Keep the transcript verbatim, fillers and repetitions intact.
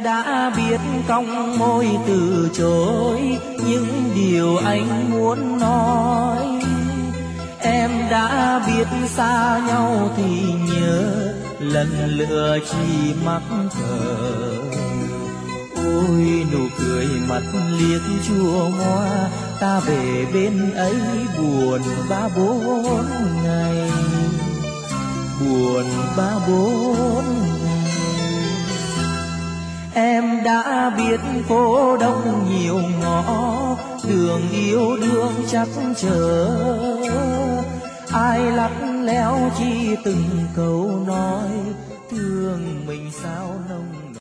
đã biết cong môi từ chối những điều anh muốn nói. Em đã biết xa nhau thì nhớ, lần lựa chỉ mắc cờ. Ôi nụ cười mặt liếc chua ngoa, ta về bên ấy buồn ba bốn ngày, buồn ba bốn ngày. Em đã biết phố đông nhiều ngõ, đường yêu đương chắc chờ. Ai lắt léo chi từng câu nói, thương mình sao